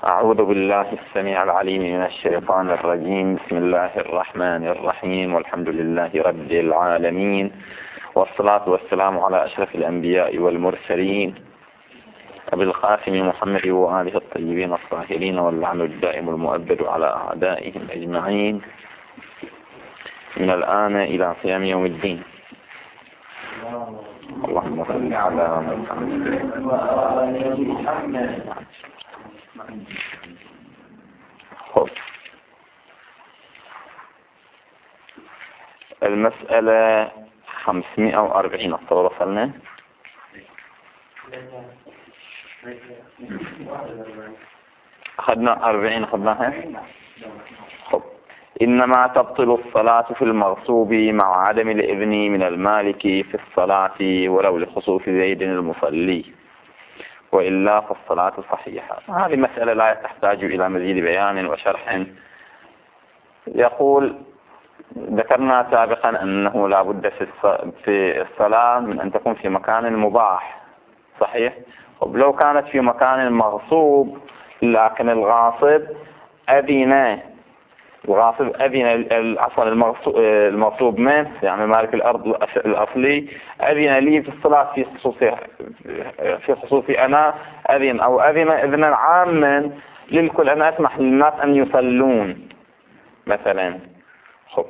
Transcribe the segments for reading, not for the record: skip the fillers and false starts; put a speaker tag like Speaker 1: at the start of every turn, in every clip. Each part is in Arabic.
Speaker 1: أعوذ بالله السميع العليم من الشيطان الرجيم. بسم الله الرحمن الرحيم، والحمد لله رب العالمين، والصلاة والسلام على أشرف الأنبياء والمرسلين أبي القاسم محمد وآله الطيبين الطاهرين، واللعن الدائم المؤبد على أعدائهم أجمعين من الآن إلى قيام يوم الدين. اللهم صل على محمد وآل محمد. خب، المسألة 540 أصلا وصلنا. أخذنا 40 أخذناها. خب، إنما تبطل الصلاة في المغصوب مع عدم الإذن من المالك في الصلاة ولو لخصوص زيد المصلي، وإلا فالصلاة صحيحة. هذه مسألة لا تحتاج إلى مزيد بيان وشرح. يقول: ذكرنا سابقا أنه لا بد في الصلاة من أن تكون في مكان مباح، صحيح؟ لو كانت في مكان مغصوب لكن الغاصب أذن المغصوب منه، يعني مالك الأرض الأصلي، أذن لي في الصلاة في خصوصي أنا أذن، أو أذن إذنا عاما للكل، أنا أسمح للناس أن يصلون مثلا. خب،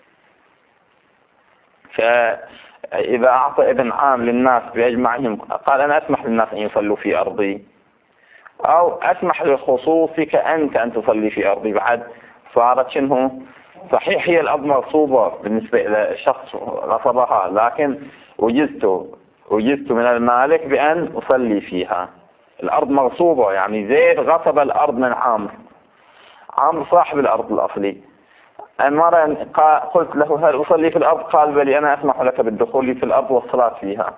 Speaker 1: فإذا أعطى إذن عام للناس بأجمعهم، قال أنا أسمح للناس أن يصلوا في أرضي، أو أسمح لخصوصك أنت أن تصلي في أرضي، بعد صارت شنو؟ صحيح هي الأرض مغصوبة بالنسبة إلى شخص غصبها، لكن وجدت من المالك بأن أصلي فيها. الأرض مغصوبة، يعني زيد غصب الأرض من عمرو صاحب الأرض الأصلي. مرة قلت له: هل أصلي في الأرض؟ قال: بلي، أنا أسمح لك بالدخول في الأرض والصلاة فيها.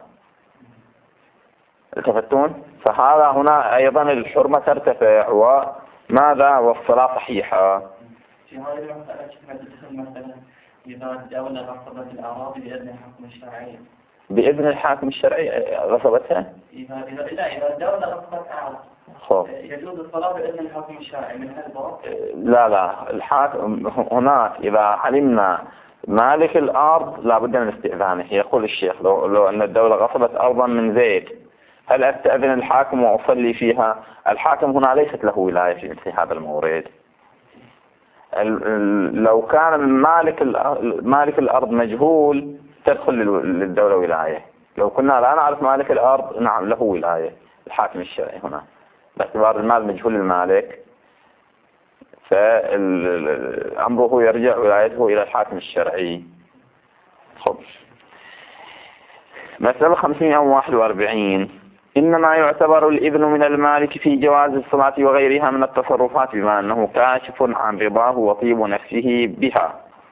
Speaker 1: التفتون؟ فهذا هنا أيضا الحرمة ترتفع، وماذا؟ والصلاة صحيحة.
Speaker 2: في هذه المسألة مثلا إذا الدولة غصبت الأراضي بإذن الحكم الشرعي.
Speaker 1: بإذن الحاكم الشرعي غصبتها؟
Speaker 2: إذا الدولة غصبت أراضي يجوز الصلاة بإذن الحكم الشرعي من هالباب؟
Speaker 1: لا، الحاكم هناك إذا علمنا مالك الأرض لابد من استئذانه. يقول الشيخ: لو أن الدولة غصبت أرضا من زيد، هل أستأذن الحاكم وأصلي فيها؟ الحاكم هنا ليست له ولاية في مثل هذا المورد. لو كان مالك الأرض مجهول تدخل للدولة ولاية. لو كنا لا نعرف مالك الأرض، نعم له ولاية الحاكم الشرعي هنا، باعتبار المال مجهول المالك، فأمره يرجع ولايته إلى الحاكم الشرعي. خب، مسألة 541: إنما يعتبر الإذن من المالك في جواز الصلاة وغيرها من التصرفات بما أنه كاشف عن رضاه وطيب نفسه بها.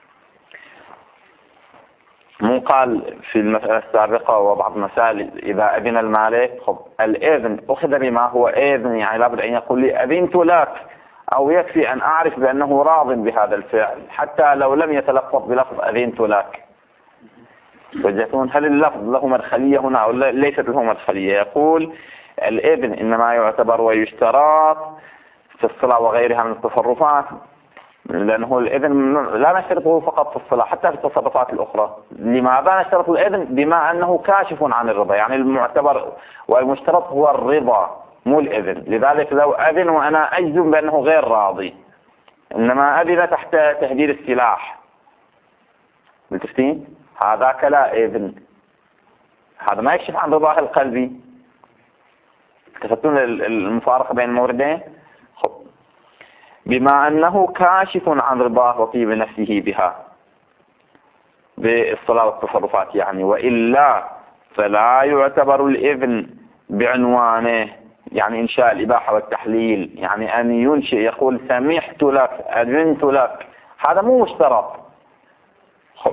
Speaker 1: مو قال في المسألة السابقة وبعض مسائل إذا أذن المالك؟ خب، الإذن أخذ بما هو إذن، يعني لابد أن يقول لي أذنت لك، أو يكفي أن أعرف بأنه راض بهذا الفعل حتى لو لم يتلفظ بلفظ أذنت لك. وجدتون هل اللفظ له مدخلية هنا أو ليست له مدخلية؟ يقول: الإذن إنما يعتبر ويشترط في الصلاة وغيرها من التصرفات، لأنه الإذن لا نشترطه فقط في الصلاة، حتى في التصرفات الأخرى. لماذا نشترط الإذن؟ بما أنه كاشف عن الرضا، يعني المعتبر والمشترط هو الرضا مو الإذن. لذلك لو أذن وأنا أجزم بأنه غير راضي، إنما أذن تحت تهديد السلاح، بالتفتين هذاك لا إذن، هذا ما يكشف عن رضاه القلبي. تفتون المفارقة بين الموردين؟ خب، بما أنه كاشف عن رضاه وطيب نفسه بها بالصلاة والتصرفات، يعني وإلا فلا يعتبر الإذن بعنوانه، يعني إنشاء الإباحة والتحليل، يعني أن ينشئ يقول سمحت لك أذنت لك، هذا مو مشترط. خب،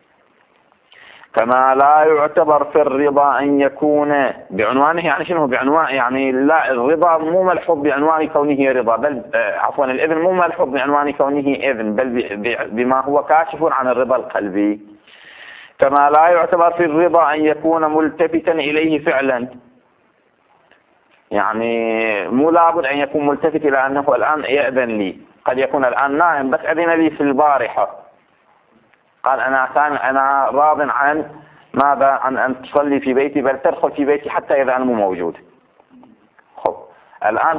Speaker 1: كما لا يعتبر في الرضا أن يكون بعنوانه، يعني شنو بعنوان؟ يعني لا، الرضا مو ملحوظ بعنوان كونه رضا، بل عفوا الإذن مو ملحوظ بعنوان كونه إذن، بل بما هو كاشف عن الرضا القلبي. كما لا يعتبر في الرضا أن يكون ملتفتا إليه فعلا، يعني مو لابد أن يكون ملتفت إلى أنه الآن يأذن لي، قد يكون الآن نائم بس أذن لي في البارحة، قال أنا راض عن ماذا؟ عن أن تصلي في بيتي، بل تدخل في بيتي حتى إذا أنا مو موجود. خب الآن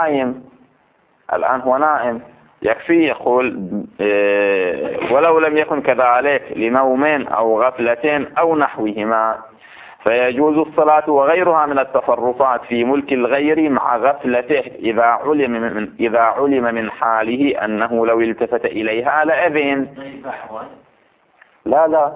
Speaker 1: هو نائم يكفي يقول ولو لم يكن كذلك لنوم أو غفلة أو نحوهما فيجوز الصلاة وغيرها من التصرفات في ملك الغير مع غفلته إذا علم من حاله أنه لو التفت إليها لأذن. لا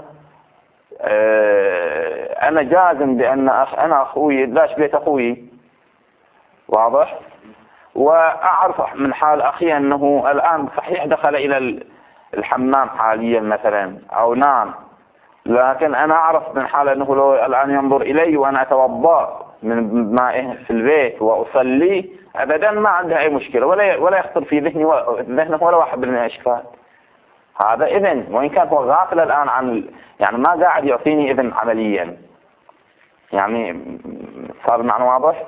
Speaker 1: أنا جازم بأن أنا أخوي داش بيت أخوي، واضح، وأعرف من حال أخي أنه الآن صحيح دخل إلى الحمام حاليا مثلا أو نام، لكن أنا أعرف من حال أنه لو الآن ينظر إلي وأنا أتوضأ من مائه في البيت وأصلي أبدا ما عنده أي مشكلة ولا يخطر في ذهنه ولا واحد من الإشكال. هذا إذن وإن كان هو غافل الآن عن، يعني ما قاعد يعطيني إذن عمليا، يعني صار معنى واضح؟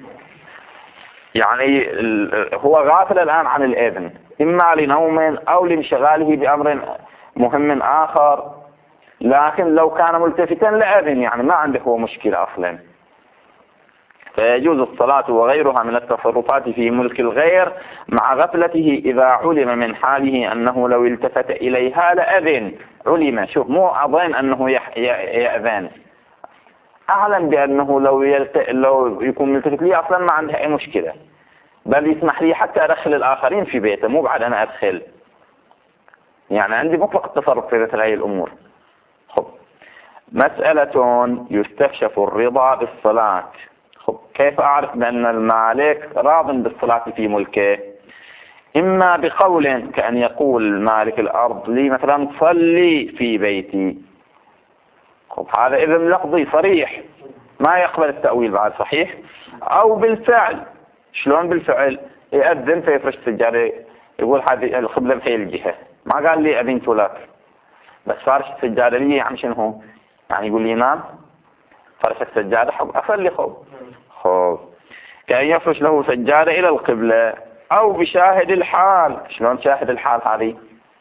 Speaker 1: يعني هو غافل الآن عن الإذن إما لنوم أو لانشغاله بأمر مهم آخر، لكن لو كان ملتفتا لأذن، يعني ما عنده هو مشكلة أصلا. فيجوز الصلاة وغيرها من التصرفات في ملك الغير مع غفلته إذا علم من حاله أنه لو التفت إليها لأذن. علم، شوف، مو أظن أنه يأذن، أعلم بأنه لو يكون ملتفت لي أصلا ما عنده أي مشكلة، بل يسمح لي حتى أدخل الآخرين في بيته، مو بعد أنا أدخل، يعني عندي مطلق التصرف في مثل هذه الأمور. خب مسألة يستكشف الرضا بالصلاة. خب كيف أعرف بأن المالك راض بالصلاة في ملكه؟ إما بقول كأن يقول مالك الأرض لي مثلا صلي في بيتي، خب هذا إذن لفظي صريح ما يقبل التأويل بعد، صحيح؟ أو بالفعل. شلون بالفعل؟ يأذن فيفرش السجادة يقول هذه القبلة بهي الجهة، ما قال لي أذنت لك، بس فارش السجادة لي، يعني شنو؟ يعني يقول لي نام فرش السجادة حب أصلي. خب كأن يفرش له سجادة إلى القبلة أو بشاهد الحال. شلون شاهد الحال هذه؟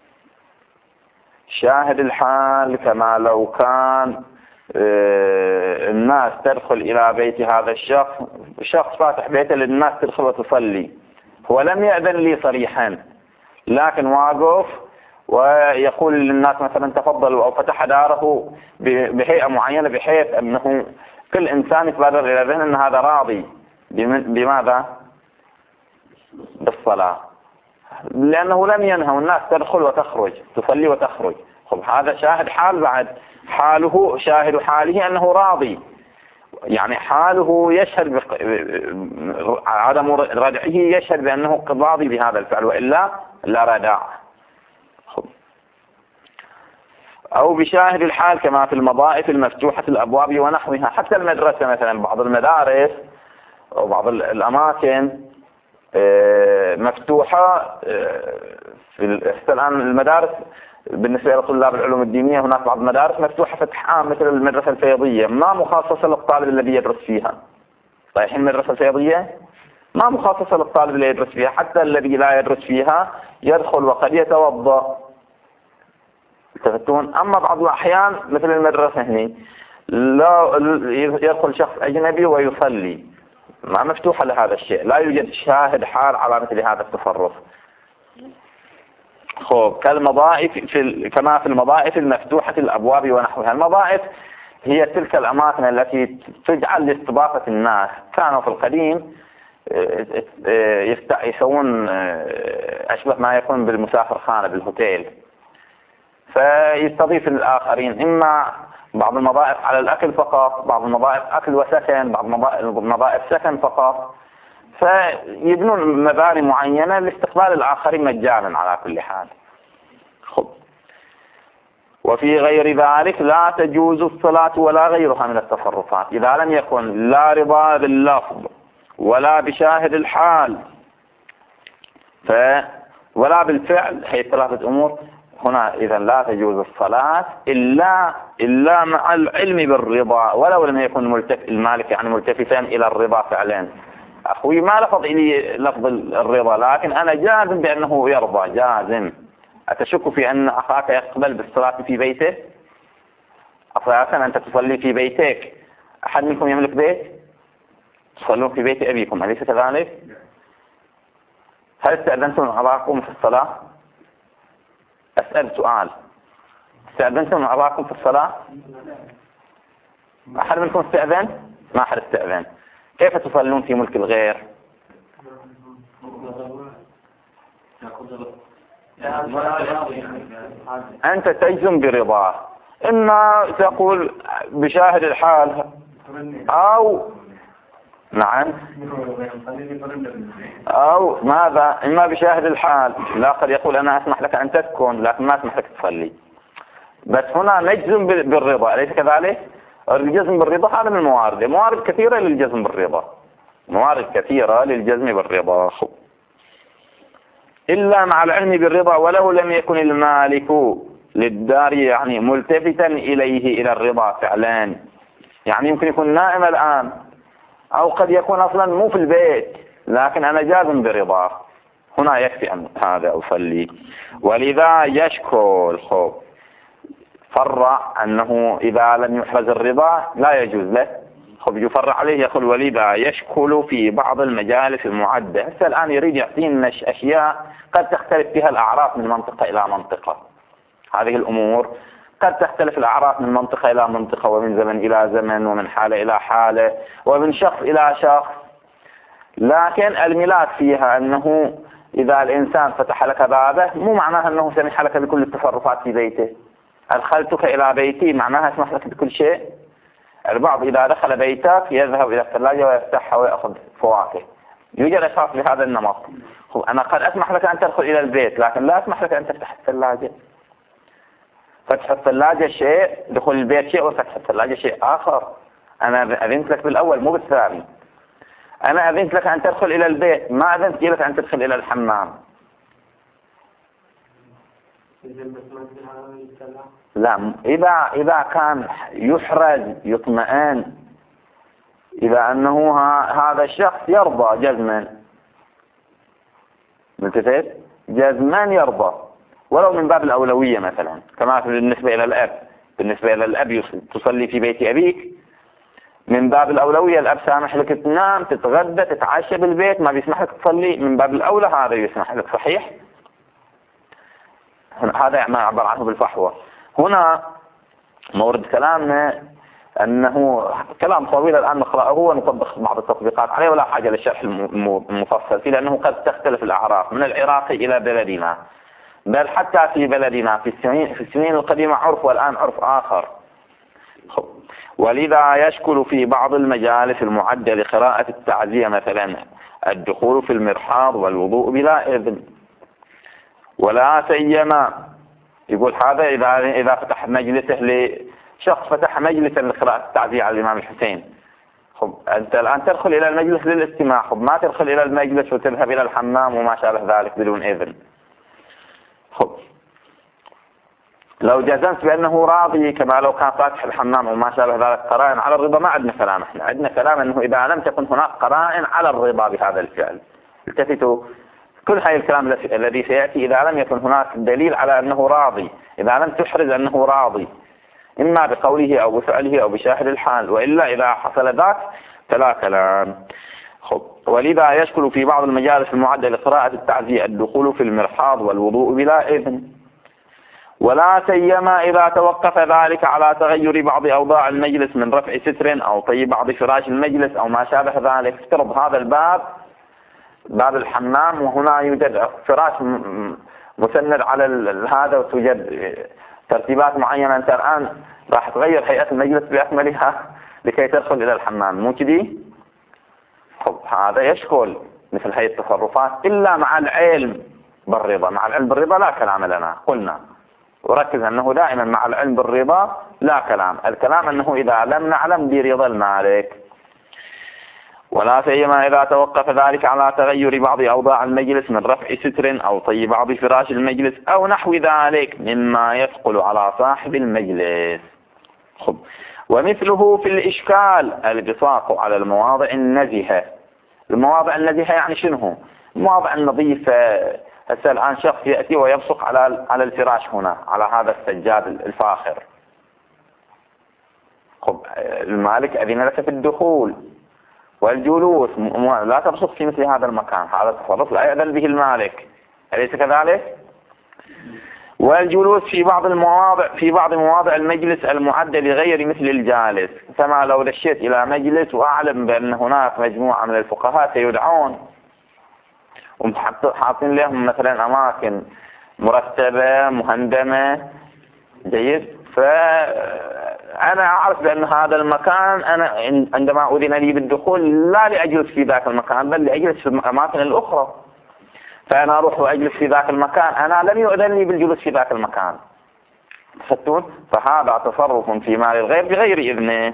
Speaker 1: شاهد الحال كما لو كان الناس تدخل إلى بيت هذا الشخص فاتح بيته للناس تدخل وتصلي، هو لم يأذن لي صريحا لكن واقف ويقول للناس مثلا تفضلوا، أو فتح داره بهيئة معينة بحيث أنه كل إنسان يتبادر إلى ذهن أن هذا راضي بماذا؟ بالصلاة، لأنه لم ينهى الناس تدخل وتخرج تصلي وتخرج. خب هذا شاهد حال، بعد حاله شاهد حاله أنه راضي، يعني حاله يشهد عدم ردعه يشهد بأنه راضي بهذا الفعل، وإلا لا ردع. أو بشاهد الحال كما في المضائف المفتوحة الأبواب ونحوها. حتى المدرسة مثلا، بعض المدارس أو بعض الأماكن مفتوحة، الآن المدارس بالنسبة لطلاب العلوم الدينية هناك بعض المدارس مفتوحة فتح عام مثل المدرسة الفيضية، ما مخصصة للطالب الذي يدرس فيها. صحيح المدرسة الفيضية ما مخصصة للطالب الذي يدرس فيها، حتى الذي لا يدرس فيها يدخل وقد يتوضأ. تفتون. أما بعض الأحيان مثل المدرسة هنا لا يدخل شخص أجنبي ويصلي، ما مفتوحة لهذا الشيء، لا يوجد شاهد حال على مثل هذا التصرف. خب كالمضائف كما في المضائف المفتوحة الأبواب ونحوها. المضائف هي تلك الأماكن التي تجعل لاستضافة الناس. كانوا في القديم يسوون أشبه ما يكون بالمسافر خانة بالهوتيل، فيستضيف الآخرين، إما بعض المضائف على الأكل فقط، بعض المضائف أكل وسكن، بعض المضائف سكن فقط، فيبنون مباني معينة لاستقبال الآخرين مجانا على كل حال. خب وفي غير ذلك لا تجوز الصلاة ولا غيرها من التصرفات إذا لم يكن لا رضا باللفظ ولا بشاهد الحال ولا بالفعل. هي ثلاثة أمور هنا. إذا لا تجوز الصلاة إلا مع العلم بالرضا، ولو لم يكن المالك يعني ملتفتا إلى الرضا فعلا. أخوي ما لفظ إلي لفظ الرضا، لكن أنا جازم بأنه يرضى، جازم. أتشك في أن أخاك يقبل بالصلاة في بيته؟ أصلا أنت تصلي في بيتك، أحد منكم يملك بيت؟ تصلون في بيت أبيكم، أليس كذلك؟ هل استأذنتم أباكم في الصلاة؟ أسأل سؤال، استأذنتم أباكم في الصلاة؟ أحد منكم استأذن؟ ما أحد استأذن. كيف تصلون في ملك الغير؟ أنت تجزم برضاه، إما تقول بشاهد الحال أو نعم أو ماذا، إما بشاهد الحال، لا قد يقول أنا أسمح لك أن تسكن لكن ما أسمح لك تصلي. بس هنا نجزم بالرضا، أليس كذلك؟ الجزم بالرضا هذا من الموارد، موارد كثيرة للجزم بالرضا، موارد كثيرة للجزم بالرضا. إلا مع العلم بالرضا ولو لم يكن المالك للدار يعني ملتفتا إليه إلى الرضا فعلا، يعني يمكن يكون نائم الآن أو قد يكون أصلا مو في البيت لكن أنا جازم برضاه، هنا يكفي أن هذا أصلي. ولذا يشكل فرع أنه إذا لم يحرز الرضا لا يجوز له، يفرع عليه يقول ولذا يشكل في بعض المجالس المعدة. هسه الآن يريد يعطينا أشياء قد تختلف فيها الأعراف من منطقة إلى منطقة. هذه الأمور قد تختلف الأعراف من منطقة إلى منطقة، ومن زمن إلى زمن، ومن حالة إلى حالة، ومن شخص إلى شخص، لكن الملاك فيها أنه إذا الإنسان فتح لك بابه مو معناها أنه سمح لك بكل التصرفات في بيته. أدخلتك إلى بيتي معناها أسمح لك بكل شيء. البعض إذا دخل بيتك يذهب إلى الثلاجة ويفتحها ويأخذ فواكه، يوجد أشخاص بهذا النمط. أنا قد أسمح لك أن تدخل إلى البيت لكن لا أسمح لك أن تفتح الثلاجة. فتح الثلاجة شيء، دخول البيت شيء، وفتح الثلاجة شيء آخر. أنا أذنت لك بالأول مو بالثاني. أنا أذنت لك أن تدخل إلى البيت، ما أذنت لك أن تدخل إلى الحمام. لا، إذا كان يحرز يطمئن، إذا أنه هذا الشخص يرضى جزما، ملتفت جزما يرضى، ولو من باب الأولوية مثلا، كما بالنسبة إلى الأب. بالنسبة إلى الأب تصلي في بيت أبيك، من باب الأولوية الأب سامح لك تنام تتغدى تتعشى بالبيت، ما بيسمح لك تصلي، من باب الأولى هذا يسمح لك. صحيح؟ هذا ما عبر عنه بالفحوى. هنا مورد كلامنا أنه كلام طويل الآن نقرأه ونطبق بعض التطبيقات عليه، ولا حاجة للشرح المفصل فيه، لأنه قد تختلف الأعراف من العراق إلى بلدنا، بل حتى في بلدنا في السنين القديمة عرف والآن عرف آخر. ولذا يشكل في بعض المجالس المعدة لقراءة التعزية مثلا الدخول في المرحاض والوضوء بلا إذن، ولا سيما يقول هذا إذا فتح مجلسه لشخص فتح مجلسا لقراءة التعزية على الإمام الحسين. أنت الآن تدخل إلى المجلس للاستماع، ما تدخل إلى المجلس وتذهب إلى الحمام وما شابه ذلك بدون إذن. لو جزمت بأنه راضي كما لو كان فاتح الحمام وما شابه ذلك قرائن على الرضا، ما عندنا كلام. احنا عندنا كلام أنه إذا لم تكن هناك قرائن على الرضا بهذا الفعل. التفتوا كل هاي الكلام الذي سيأتي، إذا لم يكن هناك دليل على أنه راضي، إذا لم تحرز أنه راضي إما بقوله أو بفعله أو بشاهد الحال، وإلا إذا حصل ذاك فلا كلام. ولذا يشكل في بعض المجالس المعدة لقراءة التعزية الدخول في المرحاض والوضوء بلا إذن، ولا سيما إذا توقف ذلك على تغير بعض أوضاع المجلس من رفع ستر أو طي بعض فراش المجلس أو ما شابه ذلك. افترض هذا الباب باب الحمام وهنا يوجد فراش مسند على هذا وتوجد ترتيبات معينة، أنت الآن راح تغير هيئة المجلس بأكملها لكي تدخل إلى الحمام، مو كذي؟ هذا يشكل مثل هذه التصرفات إلا مع العلم بالرضا. مع العلم بالرضا لا كلام لنا، قلنا وركز أنه دائما مع العلم بالرضا لا كلام. الكلام أنه إذا لم نعلم برضا المالك، ولا سيما إذا توقف ذلك على تغير بعض أوضاع المجلس من رفع ستر أو طي بعض فراش المجلس أو نحو ذلك مما يثقل على صاحب المجلس. ومثله في الإشكال البساط على المواضع النزهة المواضع النزيهة يعني شنو؟ المواضع النظيفة. هسه الآن شخص يأتي ويبصق على الفراش هنا، على هذا السجاد الفاخر. خب المالك أذن لك في الدخول والجلوس، لا تبصق في مثل هذا المكان، هذا تصرف لا يأذن به المالك، أليس كذلك؟ والجلوس في بعض مواضع المجلس المعدة لغير مثل الجالس، كما لو دشيت إلى مجلس وأعلم بأن هناك مجموعة من الفقهاء سيدعون وحاطين لهم مثلا أماكن مرتبة مهندمة، جيد، فأنا أعرف بأن هذا المكان أنا عندما أذن لي بالدخول لا لأجلس في ذاك المكان بل لأجلس في الأماكن الأخرى، فأنا أروح وأجلس في ذاك المكان، أنا لم يؤذن لي بالجلوس في ذاك المكان. تفتون؟ فهذا تصرف في مال الغير بغير إذنه.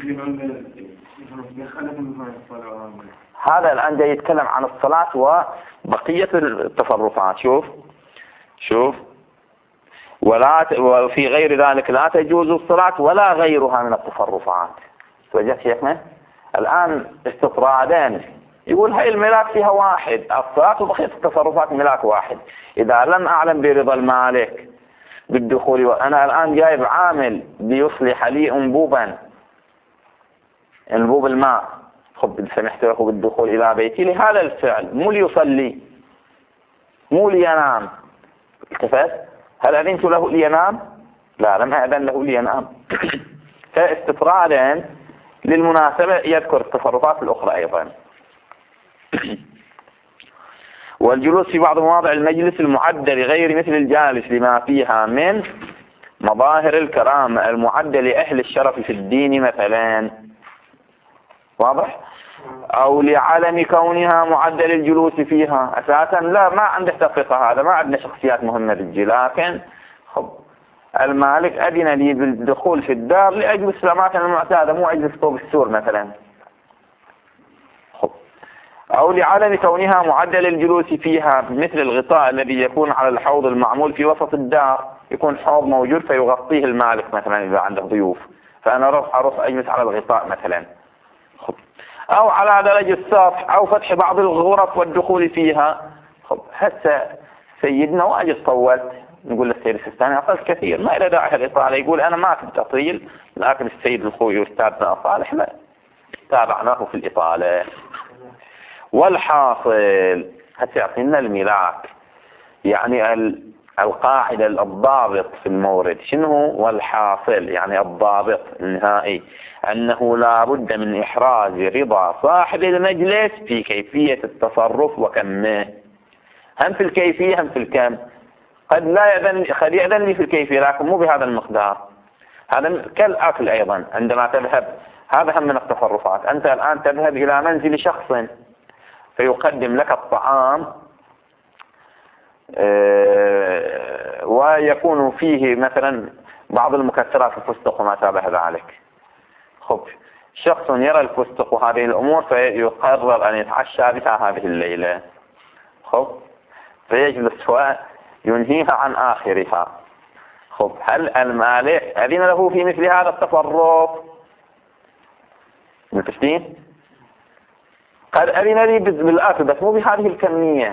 Speaker 1: هذا الآن جاي يتكلم عن الصلاة وبقية التصرفات. شوف وفي غير ذلك لا تجوز الصلاة ولا غيرها من التصرفات. توجهت شيخنا؟ الآن استطرادين، يقول هاي الملاك فيها واحد، الصلاة وبقية التصرفات ملاك واحد. إذا لم أعلم برضا المالك بالدخول، وأنا الآن جايب عامل ليصلح لي أنبوب الماء، خب سمحت له بالدخول إلى بيتي لهذا الفعل، مو ليصلي، مو لينام. التفت؟ هل أذنت له لينام؟ لا، لم أذن له لينام. فاستطرادا للمناسبة يذكر التصرفات الأخرى أيضا. والجلوس في بعض مواضع المجلس المعدة لغير مثل الجالس لما فيها من مظاهر الكرامة المعدة لأهل الشرف في الدين مثلا، واضح؟ أو لعلم كونها معدة للجلوس فيها. أساسا لا، ما عنده تفرقة، هذا ما عندنا شخصيات مهمة بالجي، لكن المالك أذن لي بالدخول في الدار لأجلس في الأماكن المعتادة، مو أجلس فوق السور مثلا. أو لعلم كونها معدة للجلوس فيها، مثل الغطاء الذي يكون على الحوض المعمول في وسط الدار، يكون حوض موجود فيغطيه المالك مثلا إذا عنده ضيوف، فأنا أروح أجلس على الغطاء مثلا. أو على درج السطح، أو فتح بعض الغرف والدخول فيها. هسه سيدنا واجد طولت، نقول للسيد السيستاني أطلت كثير، ما إلى داعي الإطالة. يقول أنا ما كنت أطيل، لكن السيد الخوي أستاذنا صالح لا، تابعناه في الإطالة. والحاصل هسه يعطينا الملاك، يعني القاعدة الضابط في المورد شنو؟ والحاصل يعني الضابط النهائي أنه لا بد من إحراز رضا صاحب المجلس في كيفية التصرف وكمه، هم في الكيفية هم في الكم. قد يأذن لي في الكيفية لكن مو بهذا المقدار. هذا كالأكل أيضا، عندما تذهب، هذا هم من التصرفات. أنت الآن تذهب إلى منزل شخص فيقدم لك الطعام ويكون فيه مثلا بعض المكسرات، الفستق وما شابه ذلك. شخص يرى الفستق وهذه الأمور فيقرر أن يتعشى بها هذه الليلة، فيجلس وينهيها عن آخرها. هل المالك أذن له في مثل هذا التصرف؟ متفقين؟ قد أذن لي بالأكل بس مو بهذه الكمية.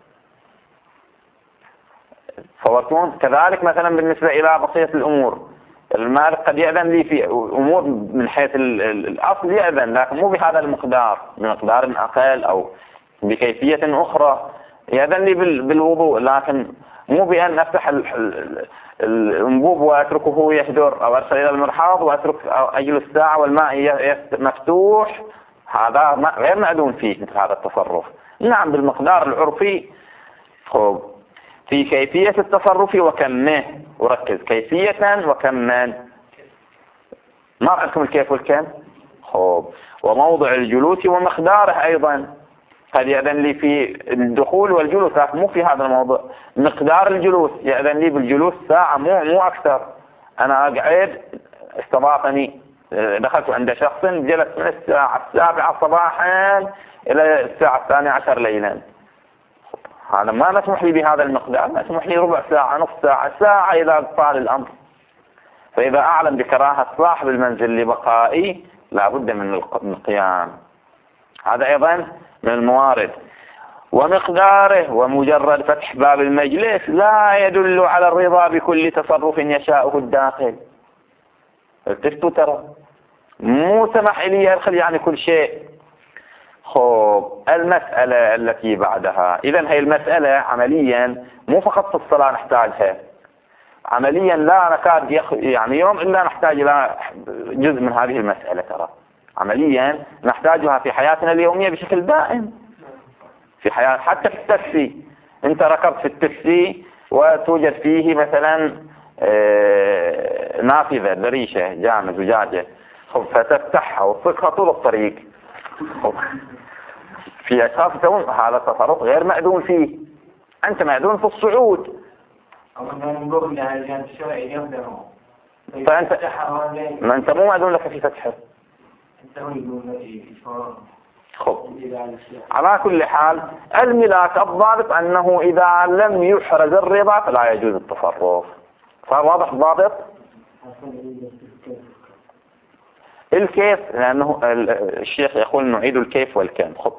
Speaker 1: فورتون كذلك مثلا بالنسبة إلى بقية الأمور، المالك قد يأذن لي في أمور من حيث الأصل يأذن، لكن مو بهذا المقدار، بمقدار أقل أو بكيفية أخرى. يأذن لي بالوضوء، لكن مو بأن أفتح الأنبوب وأتركه يهدر، أو أرسل إلى المرحاض وأترك أجلس ساعة والماء مفتوح. هذا غير مأذون فيه مثل هذا التصرف. نعم بالمقدار العرفي. في كيفية التصرف وكمه، وركز كيفية وكما، ما عندكم الكيف والكم. وموضع الجلوس ومقداره أيضا، قد يأذن لي في الدخول والجلوس لكن مو في هذا الموضوع. مقدار الجلوس يأذن لي بالجلوس ساعة مو أكثر. أنا أقعد، استضافني، دخلت عند شخص جلس من الساعة 7 صباحا إلى الساعة 12 ليلا، هذا ما نسمح لي بهذا المقدار، نسمح لي ربع ساعة، نصف ساعة، ساعة إذا طال الأمر. فإذا أعلم بكراهة صاحب المنزل لبقائي لا بد من القيام. هذا أيضا من الموارد ومقداره ومجرد فتح باب المجلس لا يدل على الرضا بكل تصرف يشاءه الداخل. التفتوا ترى مو سمح لي يدخل يعني كل شيء. خب المسألة التي بعدها، إذن هي المسألة عمليا مو فقط في الصلاة نحتاجها، عمليا لا نكاد يعني يوم إلا نحتاج إلى جزء من هذه المسألة. ترى عمليا نحتاجها في حياتنا اليومية بشكل دائم، في حياة حتى في التاكسي. أنت ركبت في التاكسي وتوجد فيه مثلا نافذة دريشة جامة زجاجة، فتفتحها وتطلقها طول الطريق. في أشخاص يسوون هذا التصرف غير مأذون فيه، أنت مأذون في الصعود. فأنت ما أنت مو مأذون لك في فتحه. خب على كل حال الملاك الضابط أنه إذا لم يحرز الرضا فلا يجوز التصرف. صار واضح الضابط؟ الكيف لأنه الشيخ يقول نعيد الكيف والكم. خب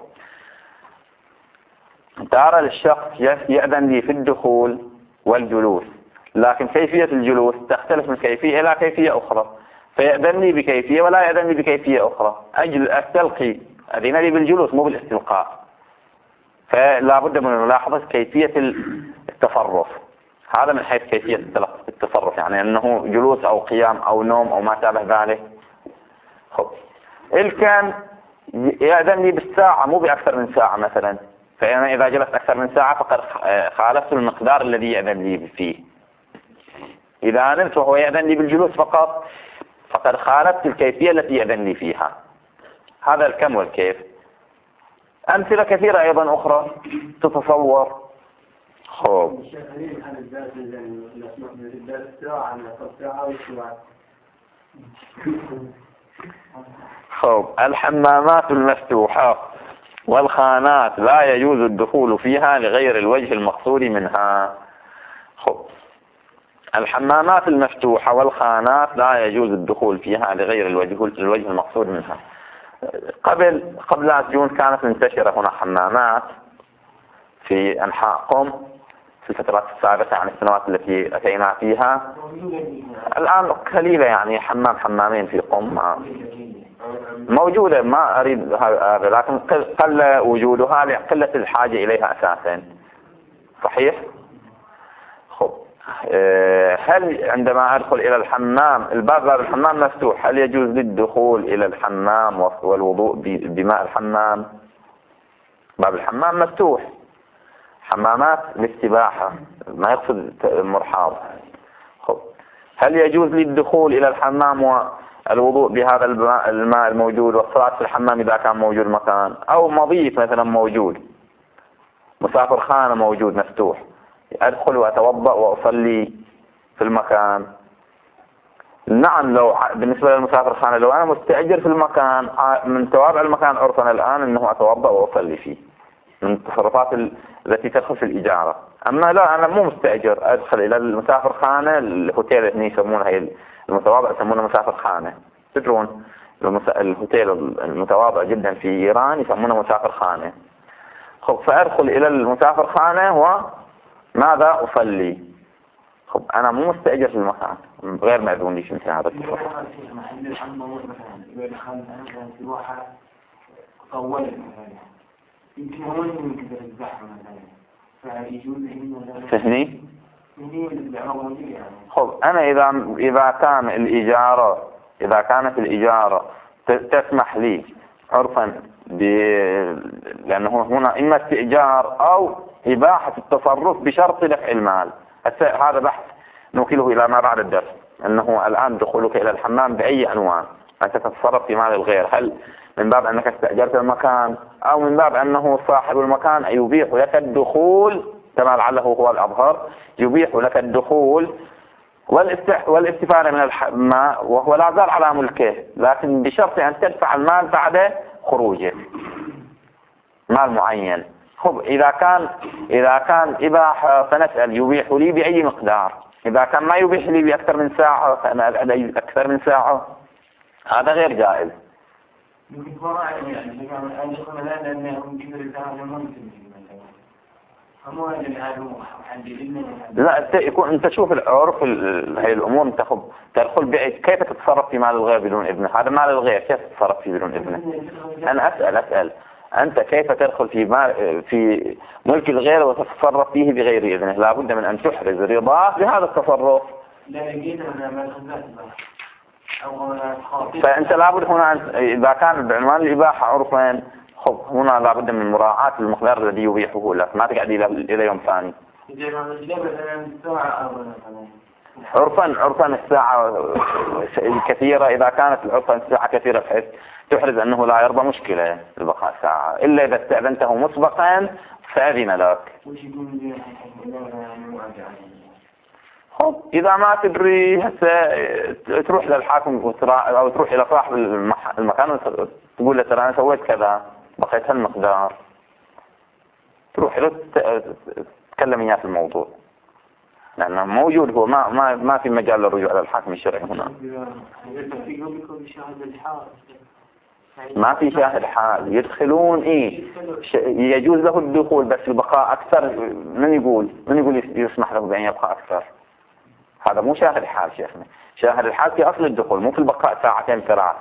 Speaker 1: ترى الشخص يأذن لي في الدخول والجلوس، لكن كيفية الجلوس تختلف من كيفية إلى كيفية أخرى، فيأذن لي بكيفية ولا يأذن لي بكيفية أخرى. أجل أستلقي أذن لي بالجلوس مو بالاستلقاء، فلا بد من ملاحظة كيفية التصرف. هذا من حيث كيفية التصرف، يعني أنه جلوس أو قيام أو نوم أو ما شابه ذلك. خب الكان يأذن لي بالساعة مو بأكثر من ساعة مثلا، فأنا إذا جلست أكثر من ساعة فقد خالفت المقدار الذي يأذن لي فيه. إذا نمت وهو يأذن لي بالجلوس فقط فقد خالفت الكيفية التي يأذن لي فيها. هذا الكم والكيف. أمثلة كثيرة أيضا أخرى تتصور. خب خب الحمامات المفتوحة والخانات لا يجوز الدخول فيها لغير الوجه المقصود منها. خب الحمامات المفتوحة والخانات لا يجوز الدخول فيها لغير الوجه المقصود منها. قبل أسجون كانت منتشرة هنا حمامات في أنحاء قم في الفترات السابقة عن السنوات التي أتينا فيها. الآن قليلة، يعني حمامين في قم موجودة، ما أريد هذا، لكن قل وجودها لقلة الحاجة إليها أساسا. صحيح؟ خب هل عندما أدخل إلى الحمام باب الحمام مفتوح، هل يجوز للدخول إلى الحمام والوضوء بماء الحمام؟ باب الحمام مفتوح، حمامات للسباحة ما يقصد مرحاض. خب هل يجوز للدخول إلى الحمام والوضوء بهذا الماء الموجود والصلاة في الحمام إذا كان موجود مكان، أو مضيف مثلا موجود، مسافر خانة موجود مفتوح، أدخل وأتوضأ وأصلي في المكان؟ نعم، لو بالنسبة للمسافر خانة لو أنا مستأجر في المكان من توابع المكان عرفا الآن أنه أتوضأ وأصلي فيه، من التصرفات التي تدخل في الإجارة. أما لا أنا مو مستأجر أدخل إلى المسافر خانة، الهوتيل اللي يسمونها هي المتواضع يسمونها مسافر خانة. تدرون الهوتيل المتواضع جدا في إيران يسمونه مسافر خانة. خب فأدخل إلى المسافر خانة وماذا أصلي؟ خب أنا مو مستأجر في المكان، غير مأذون لي في مثل هذا التصرف. فهني؟ خب أنا إذا كانت الإجارة تسمح لي عرفا لأنه هنا إما استئجار أو إباحة التصرف بشرط دفع المال. هذا بحث نوكله إلى ما بعد الدرس، أنه الآن دخولك إلى الحمام بأي أنواع أنت تتصرف في مال الغير، هل من باب أنك استأجرت المكان أو من باب أنه صاحب المكان يبيح لك الدخول كما لعله هو الأظهر، يبيح لك الدخول والاستفادة من الماء وهو لا زال على ملكه، لكن بشرط أن تدفع المال بعد خروجه، مال معين. خب إذا كان إباحة فنسأل يبيح لي بأي مقدار، إذا كان ما يبيح لي بأكثر من ساعة فأنا أكثر من ساعة، هذا غير جائز. لا يكون انت شوف العرف هي الامور انت تدخل كيف تتصرف في مال الغير بدون اذنه. هذا مال الغير كيف تتصرف فيه بدون اذنه؟ انا اسال انت كيف تدخل في ملك الغير وتتصرف فيه بغير اذنه؟ لابد من ان تحرز رضاه بهذا التصرف. فانت لابد هنا اذا كان بعنوان الاباحه عرفا هنا لابد من مراعاة المقدار الذي يبيحه لك، ما تقعد الى يوم ثاني. عرفا الساعة كثيرة، إذا كانت عرفا الساعة كثيرة بحيث تحرز أنه لا يرضى مشكلة البقاء ساعة، إلا إذا استأذنته مسبقا فأذن لك. إذا ما تدري هسه تروح للحاكم أو تروح إلى صاحب المكان وتقول له ترى أنا سويت كذا بقيت هالمقدار، تروح له تتكلم إياه في الموضوع، لأنه موجود هو ما في مجال للرجوع للحاكم الشرعي هنا. ما في شاهد حال يدخلون يجوز له الدخول بس البقاء أكثر. من يقول يسمح له بأن يبقى أكثر؟ هذا مو شاهد حال شيخنا. شاهد الحال في أصل الدخول مو في البقاء ساعتين ثلاث.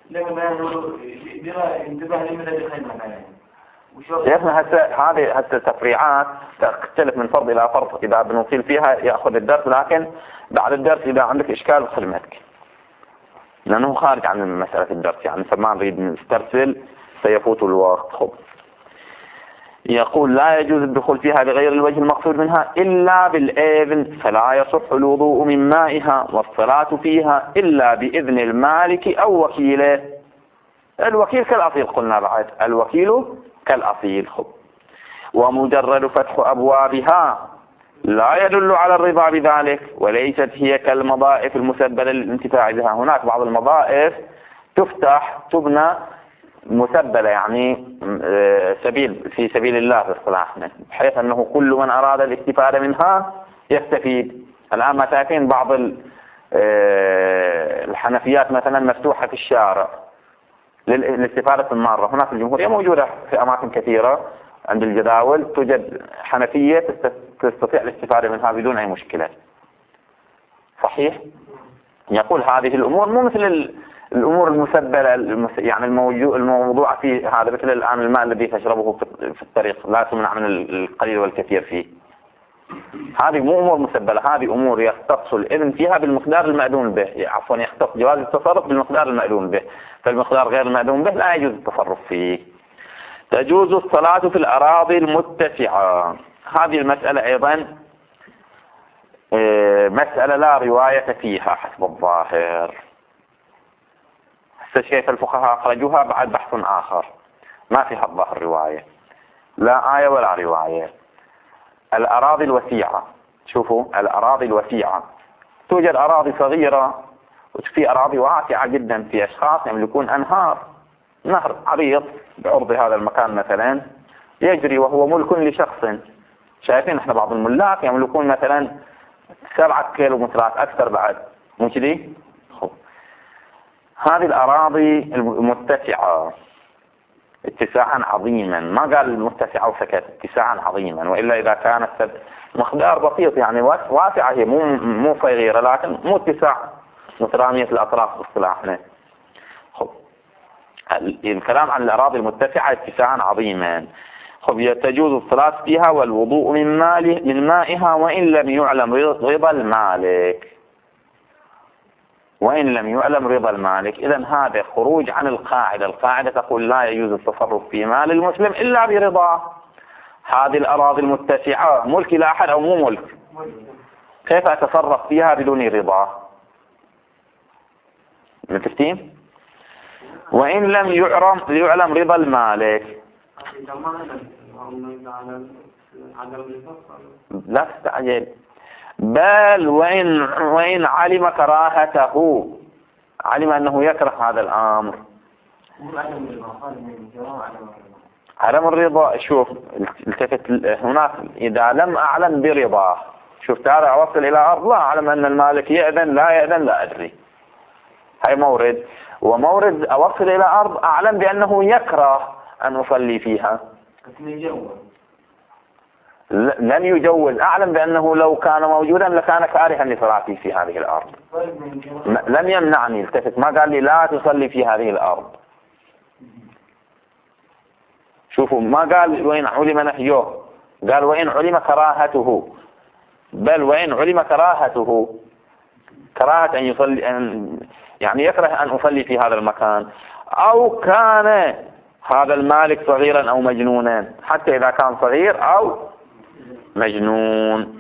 Speaker 1: شيخنا هذه تفريعات تختلف من فرد إلى فرد، إذا بنوصل فيها يأخذ الدرس، لكن بعد الدرس إذا عندك إشكال خدمتك، لأنه خارج عن مسألة الدرس، يعني فما نريد نسترسل سيفوت الوقت. يقول لا يجوز الدخول فيها بغير الوجه المقصود منها إلا بالإذن، فلا يصح الوضوء من مائها والصلاة فيها إلا بإذن المالك أو وكيله. الوكيل كالأصيل قلنا بعد، الوكيل كالأصيل. ومجرد فتح أبوابها لا يدل على الرضا بذلك، وليست هي كالمضائف المسبلة للانتفاع بها. هناك بعض المضائف تفتح تبنى مسبلة، يعني في سبيل الله باصطلاحنا، بحيث أنه كل من أراد الاستفادة منها يستفيد. الآن مساكين بعض الحنفيات مثلا مفتوحة في الشارع للاستفادة المارة. هناك الجمهورية موجودة في أماكن كثيرة عند الجداول توجد حنفية تستطيع الاستفادة منها بدون أي مشكلة. صحيح؟ يقول هذه الأمور مو مثل الأمور المسبلة، يعني الموضوع فيه هذا، مثل الآن الماء الذي تشربه في الطريق لا تمنع من القليل والكثير فيه. هذه مو أمور مسبلة، هذه أمور يختص الإذن فيها بالمقدار المأذون به، عفوا يختص جواز التصرف بالمقدار المأذون به، فالمقدار غير المأذون به لا يجوز التصرف فيه. تجوز الصلاة في الأراضي المتسعة. هذه المسألة أيضا مسألة لا رواية فيها حسب الظاهر. كيف الفقهاء أخرجوها بعد بحث آخر، ما فيها الظاهر رواية، لا آية ولا رواية. الأراضي الوسيعة، شوفوا الأراضي الوسيعة، توجد أراضي صغيرة وفي أراضي واسعة جدا، في أشخاص يملكون أنهار، نهر عريض بعرض هذا المكان مثلا يجري وهو ملك لشخص. شايفين احنا بعض الملاك يملكون مثلا 7 كيلومترات أكثر بعد، مو كذي؟ هذه الأراضي المتسعة اتساعا عظيما، ما قال المتسعة وسكت، اتساعا عظيما، وإلا إذا كانت مقدار بسيط يعني واسعة، هي مو صغيرة لكن مو اتساع مترامية الأطراف باصطلاحنا. الكلام عن الأراضي المتسعة اتساعا عظيما. تجوز الصلاة فيها والوضوء من مائها وإن لم يعلم رضا المالك. وإن لم يعلم رضا المالك، إذن هذا خروج عن القاعدة. القاعدة تقول لا يجوز التصرف في مال المسلم إلا برضاه. هذه الأراضي المتسعة ملك لا أحد أو مو ملك، كيف أتصرف فيها بدون رضاه؟ متفتين؟ وإن لم يعلم رضا المالك، لا تستعجل، بل وإن علم كراهته، علم أنه يكره هذا الأمر. عدم الرضا، شوف التفت هناك، إذا لم أعلم برضاه، شوف تعالى أوصل إلى أرض لا أعلم أن المالك يأذن لا يأذن لا أدري، هاي مورد. ومورد أوصل إلى أرض أعلم بأنه يكره أن أصلي فيها، لن يجوز، أعلم بأنه لو كان موجودا لكان كارها لصلاتي في هذه الأرض. لم يمنعني، التفت، ما قال لي لا تصلي في هذه الأرض. شوفوا، ما قال وإن علم نهيه، قال وإن علم كراهته، بل وإن علم كراهته، كراهة أن يصلي، يعني يكره أن أصلي في هذا المكان، أو كان هذا المالك صغيرا أو مجنونا، حتى إذا كان صغير أو مجنون.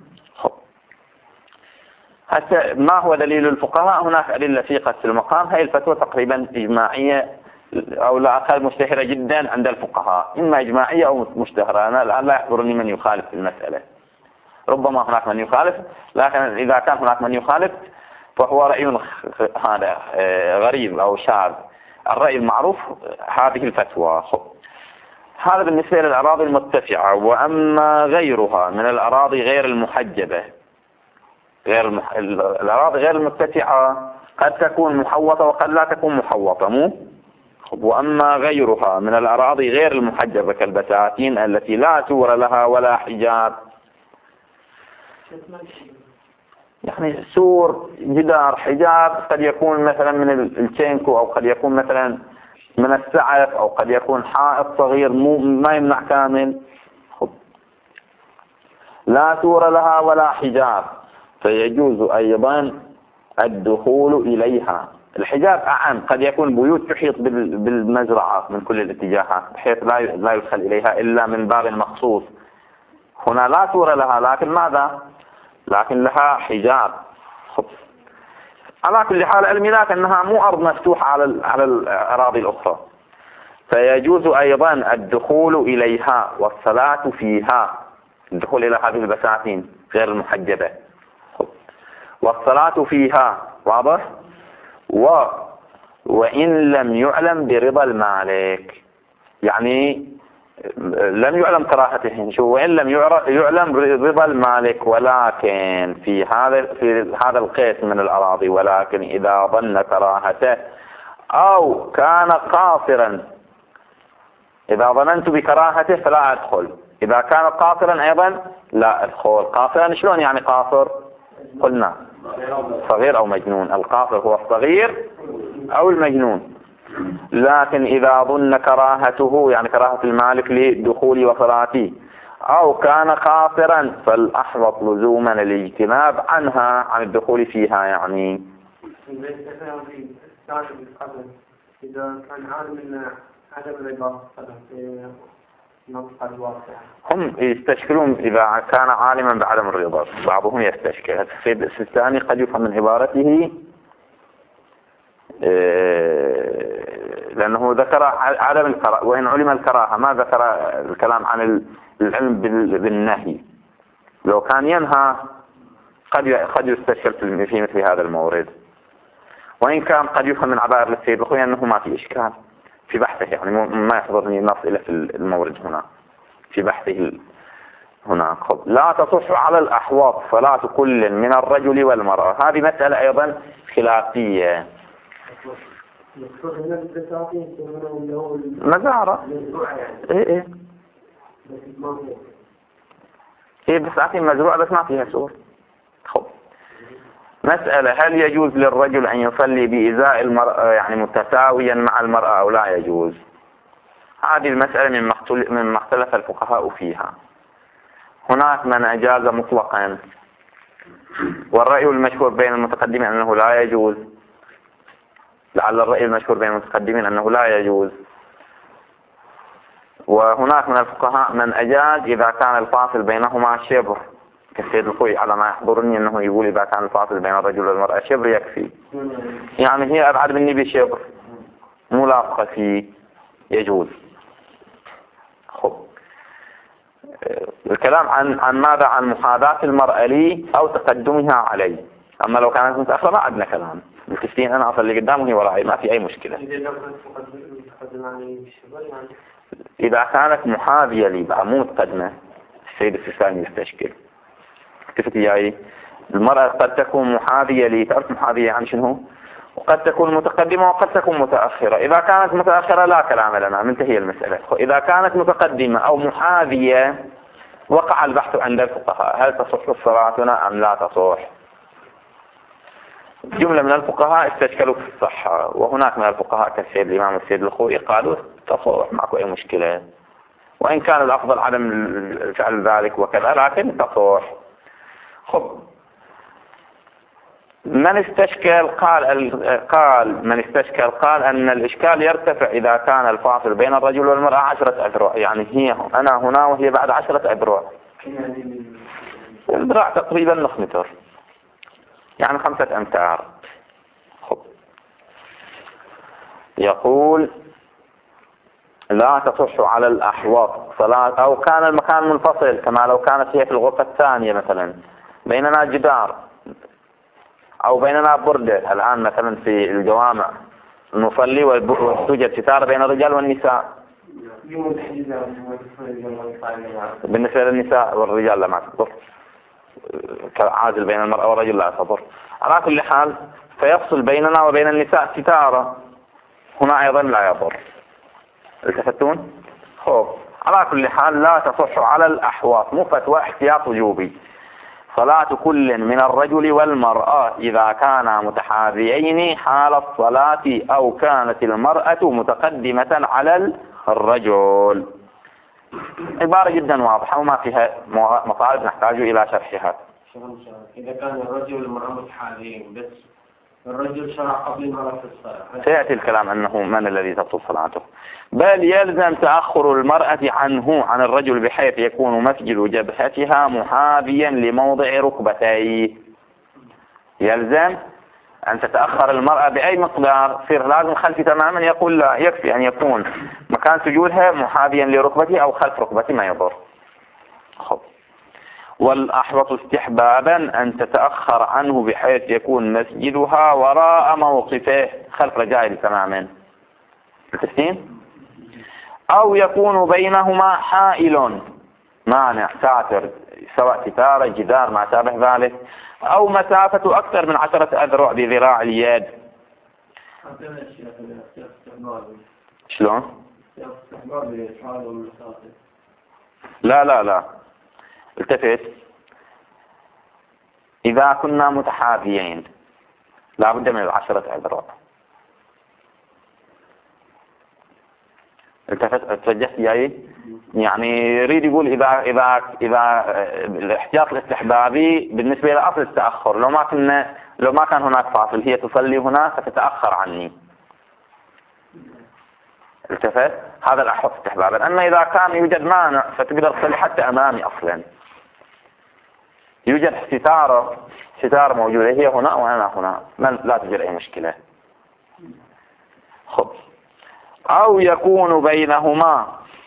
Speaker 1: حتى ما هو دليل الفقهاء؟ هناك أدلة في قص المقام. هذه الفتوى تقريبا إجماعية أو لا أقل مشتهرة جدا عند الفقهاء، إما إجماعية أو مشتهرة. أنا الآن لا يحضرني من يخالف في المسألة، ربما هناك من يخالف، لكن إذا كان هناك من يخالف فهو رأي هذا غريب أو شاذ. الرأي المعروف هذه الفتوى. هذا بالنسبة للأراضي المرتفعة. وأما غيرها من الأراضي غير المحجبة، الأراضي غير المرتفعة قد تكون محوطة وقد لا تكون محوطة. وأما غيرها من الأراضي غير المحجبة كالبساتين التي لا سور لها ولا حجاب، يعني سور، جدار، حجاب، قد يكون مثلا من الشينكو، أو قد يكون مثلا من السعف، أو قد يكون حائط صغير ما يمنع كامل، لا سور لها ولا حجاب، فيجوز أيضا الدخول إليها. الحجاب أعم، قد يكون بيوت تحيط بالمزرعة من كل الاتجاهات بحيث لا يدخل إليها إلا من باب مخصوص. هنا لا سور لها، لكن ماذا؟ لكن لها حجاب. على كل حال الملاك أنها مو أرض مفتوحة على الأراضي الأخرى، فيجوز أيضا الدخول إليها والصلاة فيها، الدخول إلى هذه البساتين غير المحجبة والصلاة فيها، واضح؟ وإن لم يعلم برضا المالك، يعني لم يعلم كراهته، شو وإن لم يعلم رضا المالك، ولكن في هذا القيس من الأراضي، ولكن إذا ظن كراهته أو كان قاصرا، إذا ظننت بكراهته فلا أدخل، إذا كان قاصرا أيضا لا أدخل. قاصرا شلون يعني قاصر؟ قلنا صغير أو مجنون، القاصر هو الصغير أو المجنون. لكن إذا ظن كراهته، يعني كراهة المالك لدخول وصلاته، أو كان قاصرا، فالأحوط لزوما الاجتناب عنها، عن الدخول فيها. يعني
Speaker 3: إذا كان عالم من عدم الرضا
Speaker 1: هم يستشكلون إذا كان عالما بعدم الرضا، بعضهم يستشكل. الثاني قد يفهم من عبارته لأنه ذكر عدم الكراهة، وإن علم الكراهة ما ذكر الكلام عن العلم بالنهي. لو كان ينهى قد يستشكل في مثل هذا المورد. وإن كان قد يفهم من عبارة السيد الخوي أنه ما في إشكال في بحثه، يعني ما يحضرني نص إلى في المورد هنا في بحثه هنا. لا تصح على الأحواض صلاة كل من الرجل والمرأة. هذه مسألة أيضا خلافية. مزارة هي بساتين مزروعة بس ما فيها سور. مسألة: هل يجوز للرجل أن يصلي بإزاء المرأة يعني متساويا مع المرأة أو لا يجوز؟ هذه المسألة مما اختلف الفقهاء فيها. هناك من أجاز مطلقا، والرأي المشهور بين المتقدمين أنه لا يجوز. لعل الرأي المشهور بين المتقدمين أنه لا يجوز. وهناك من الفقهاء من أجاز إذا كان الفاصل بينهما شبر، كالسيد الخوي على ما يحضرني أنه يقول إذا كان الفاصل بين الرجل والمرأة شبر يكفي، يعني هي أبعد مني بشبر ملاصقة فيه يجوز. الكلام عن ماذا؟ عن محاذاة المرأة لي أو تقدمها علي. أما لو كانت متأخرة ما عندنا كلام، الكستين أنا أصلي قدامه وهي وراي، ما في أي مشكلة. إذا كانت محاذية لي بقى مو متقدمة، السيد السيستاني يستشكل. كيف جاي المرأة قد تكون محاذية لي، تعرف محاذية يعني شنو؟ وقد تكون متقدمة وقد تكون متأخرة. إذا كانت متأخرة لا كلام لنا، منتهي المسألة. إذا كانت متقدمة أو محاذية وقع البحث عند الفقهاء، هل تصح صلاتنا أم لا تصح؟ جملة من الفقهاء استشكلوا في الصحة، وهناك من الفقهاء كالسيد الإمام السيد الخوئي قالوا تصح، ماكو أي مشكلة، وإن كان الأفضل عدم فعل ذلك وكذا، لكن تصح. خب، من استشكل قال أن الإشكال يرتفع إذا كان الفاصل بين الرجل والمرأة 10 أذرع، يعني هي أنا هنا وهي بعد 10 أذرع، الذراع تقريبا نص متر، يعني 5 أمتار. خب، يقول لا تصح على الأحواض صلاة، أو كان المكان منفصل كما لو كانت هي في الغرفة الثانية مثلا، بيننا جدار أو بيننا بردة. الآن مثلا في الجوامع نصلي وتوجد ستارة بين الرجال والنساء، بالنسبة للنساء والرجال لا ما تضر، كعازل بين المرأة والرجل لا تضر. على كل حال فيفصل بيننا وبين النساء ستارة، هنا أيضا لا يضر. التفتون؟ خوف. على كل حال لا تصح على الأحواض، مو فتوى، احتياط وجوبي. صلاة كل من الرجل والمرأة إذا كانا متحاذيين حال الصلاة أو كانت المرأة متقدمة على الرجل. عبارة جدا واضحة وما فيها مطالب نحتاج إلى شرحها.
Speaker 3: إذا كان الرجل والمرأة متحاذيين بس الرجل شرع قبل المرأة في الصلاة،
Speaker 1: سيأتي الكلام أنه من الذي تبطل صلاته. بل يلزم تأخر المرأة عنه عن الرجل بحيث يكون مسجد جبهتها محاذيا لموضع ركبتيه. يلزم أن تتأخر المرأة بأي مقدار، يصير لازم خلفي تماما، يقول لا، يكفي أن يكون مكان سجودها محاذيا لركبتي أو خلف ركبتي ما يضر. خب. والأحوط استحبابا أن تتأخر عنه بحيث يكون مسجدها وراء موقفه خلف رجائل تماما. التسليم؟ أو يكون بينهما حائل مانع ساتر، سواء ستارة جدار ما شابه ذلك، أو مسافة أكثر من 10 أذرع بذراع اليد. شلون؟ لا التفت، إذا كنا متحاذيين لا بد من 10 أذرع. التفت توجهت جاي، يعني يريد يقول إذا الاحتياط الاستحبابي بالنسبة إلى أصل التأخر، لو ما كان هناك فاصل، هي تصلي هنا فتتأخر عني. التفت، هذا الأحوط استحبابا. أما إذا كان يوجد مانع فتقدر تصلي حتى أمامي أصلا، يوجد ستارة موجودة، هي هنا وأنا هنا، لا توجد أي مشكلة. خب. أو يكون بينهما،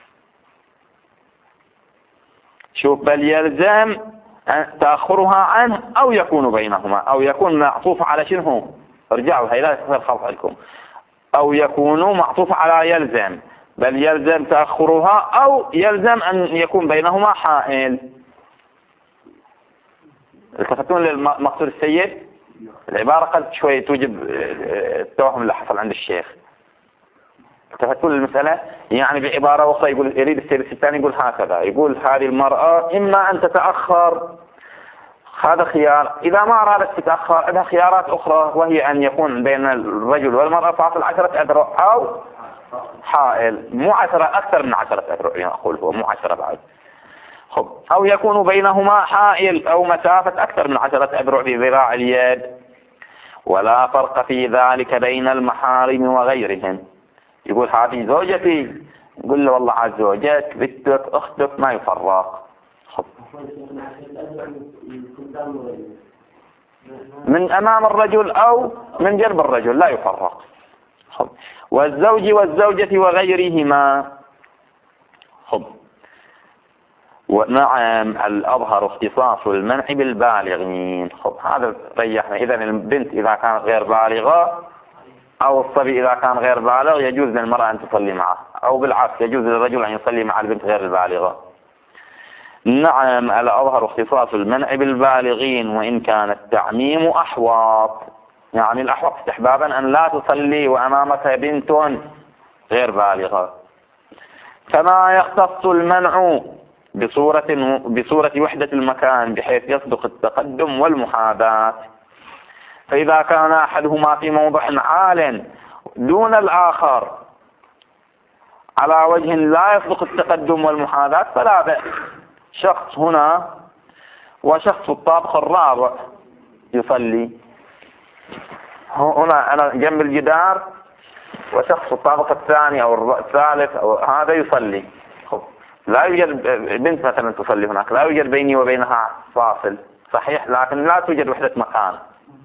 Speaker 1: شوف، بل يلزم تأخرها عنه أو يكون بينهما، أو يكون معطوف على شنو؟ ارجعوا هاي لا تصير خلط لكم. أو يكون معطوف على يلزم، بل يلزم تأخرها أو يلزم أن يكون بينهما حائل. التفتون للمقصود السيد؟ العبارة قد شوي توجب التوهم اللي حصل عند الشيخ. التفتون للمسألة يعني بعبارة أخرى، يقول يريد السيد الثاني يقول هكذا، يقول هذه المرأة إما أن تتأخر، هذا خيار، إذا ما أرادت تتأخر عندها خيارات أخرى، وهي أن يكون بين الرجل والمرأة فاصل 10 أذرع أو حائل، مو 10، أكثر من 10 أذرع يقول هو، مو 10 بعد. خب. أو يكون بينهما حائل أو مسافة أكثر من 10 أذرع بذراع اليد. ولا فرق في ذلك بين المحارم وغيرهم. يقول هذه زوجتي، يقول له والله عاد زوجك، بنتك، أختك، ما يفرق. خب. من أمام الرجل أو من جنب الرجل لا يفرق. خب. والزوج والزوجة وغيرهما. خب. ونعم الأظهر اختصاص المنع بالبالغين. خب، هذا ريحنا. إذن البنت إذا كانت غير بالغة أو الصبي إذا كان غير بالغ يجوز للمرأة أن تصلي معه، أو بالعكس يجوز للرجل أن يصلي مع البنت غير البالغة. نعم الأظهر اختصاص المنع بالبالغين، وإن كان التعميم أحوط. يعني الأحوط استحبابا أن لا تصلي وأمامك بنت غير بالغة. كما يختص المنع بصورة وحدة المكان بحيث يصدق التقدم والمحاذاة. فإذا كان أحدهما في موضع عال دون الآخر على وجه لا يصدق التقدم والمحاذاة فلا بأس. شخص هنا وشخص الطابق الرابع يصلي هنا، أنا جنب الجدار وشخص الطابق الثاني أو الثالث أو هذا يصلي. لا يوجد بنت مثلا تصلي هناك، لا يوجد بيني وبينها فاصل صحيح، لكن لا توجد وحدة مكان.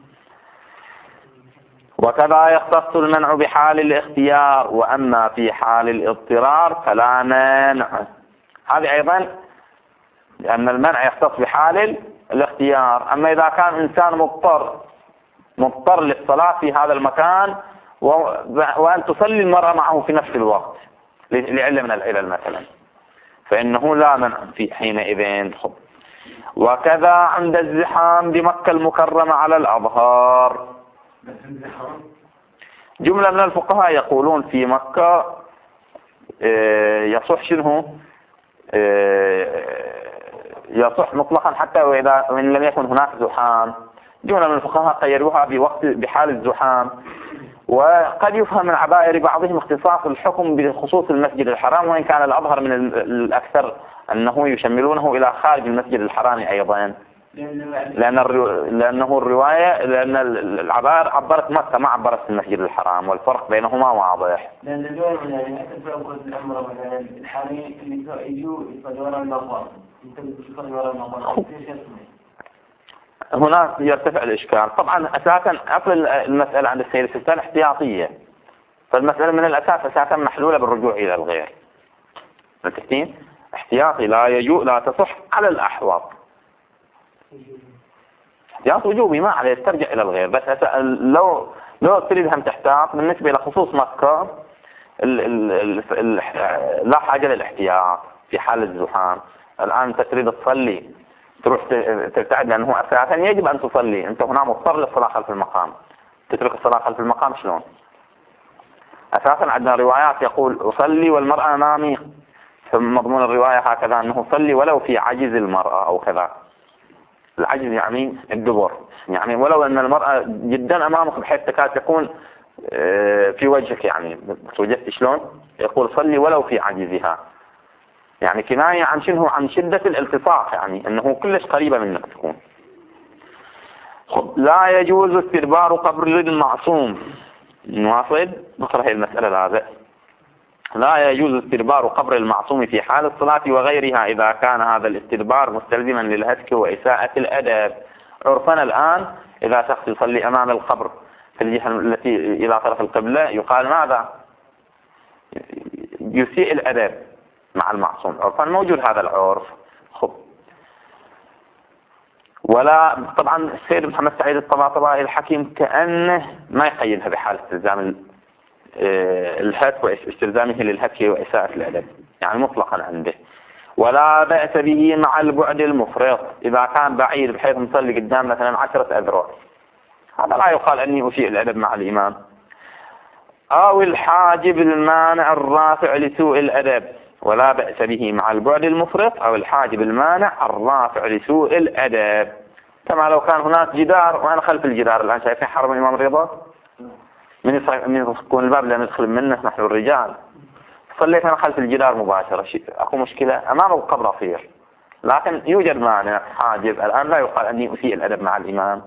Speaker 1: وكذا يختص المنع بحال الاختيار، وأما في حال الاضطرار فلا مانع. هذه أيضا لأن المنع يختص بحال الاختيار. أما إذا كان إنسان مضطر للصلاة في هذا المكان وأن تصلي المرأة معه في نفس الوقت لعلة من العلل مثلا، فإنه لا منع في حينئذ. وكذا عند الزحام بمكة المكرمة على الأظهار. جملة من الفقهاء يقولون في مكة يصح شنه يصح مطلقا حتى وإن لم يكن هناك زحام. جملة من الفقهاء قيدوها بحال الزحام. وقد يفهم من عبائر بعضهم اختصاص الحكم بخصوص المسجد الحرام، وإن كان الأظهر من الأكثر أنه يشملونه إلى خارج المسجد الحرام أيضا، لأنه الرواية لأن العبائر عبرت مكة ما عبرت المسجد الحرام، والفرق بينهما واضح.
Speaker 2: لأن اليوم يعني أتبع الأمر مثلا الحالي اللي يجوا يصلون المغرب
Speaker 1: هنا يرتفع الإشكال. طبعا أساسا أصل المسألة عند السيد السلطان احتياطية، فالمسألة من الأساس أساسا محلولة بالرجوع إلى الغير. التحتين احتياطي لا تصح على الأحوط. احتياط وجوبي ما عليه ترجع إلى الغير. بس لو تريد هم تحتاط بالنسبة إلى خصوص مكة لا حاجة للاحتياط في حال الزحام. الآن أنت تريد تصلي تروح تبتعد، لأنه أساسا يجب أن تصلي. أنت هنا مضطر للصلاة خلف المقام، تترك الصلاة خلف المقام شلون؟ أساسا عندنا روايات يقول أصلي والمرأة أمامي، ثم مضمون الرواية هكذا أنه صلي ولو في عجز المرأة أو كذا. العجز يعني الدبر، يعني ولو أن المرأة جدا أمامك بحيث تكاد تكون في وجهك، يعني وجدت شلون؟ يقول صلي ولو في عجزها، يعني كناية عن شنو؟ عن شدة الالتصاق، يعني أنه كلش قريبة منك تكون. لا يجوز استدبار قبر المعصوم. نواصل نقرأ هذه المسألة. هذا لا يجوز استدبار قبر المعصوم في حال الصلاة وغيرها إذا كان هذا الاستدبار مستلزما للهتك وإساءة الأدب. عرفنا الآن إذا شخص يصلي أمام القبر في الجهة التي إلى طرف القبلة يقال ماذا؟ يسيء الأدب مع المعصوم. عرفا موجود هذا العرف. ولا طبعا السيد محمد سعيد الطباطبائي الحكيم كأنه ما يقيدها بحال استلزام الهتك واستلزامه للهتك وإساءة الأدب، يعني مطلقا عنده. ولا بأس به مع البعد المفرط، إذا كان بعيد بحيث مصلي قدام مثلا 10 أذرع، هذا لا يقال أني أسيء الأدب مع الإمام. أو الحاجب المانع الرافع لسوء الأدب، ولا بأس به مع البعد المفرط أو الحاجب المانع الرافع لسوء الأدب. كما لو كان هناك جدار وأنا خلف الجدار. الآن شايفين حرم الإمام الرضا من يكون الباب اللي ندخل منه نحن الرجال، صليت أنا خلف الجدار مباشرة، أكو مشكلة؟ أمام القبر أصير، لكن يوجد مانع حاجب. الآن لا يقال أني أسيء الأدب مع الإمام.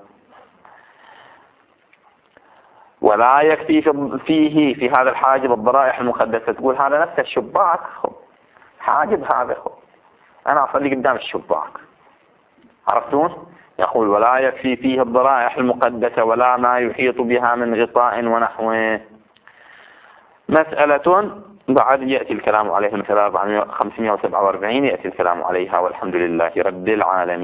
Speaker 1: ولا يكفي فيه في هذا الحاجب الضرائح المقدسة. تقول هذا نفس الشباك حاجب، هذا أنا أصلي قدام الشباك، عرفتون؟ يقول ولا يكفي فيه الضرائح المقدسة ولا ما يحيط بها من غطاء ونحوه. مسألة بعد يأتي الكلام عليها، مثلا 547 يأتي الكلام عليها، والحمد لله رب العالمين.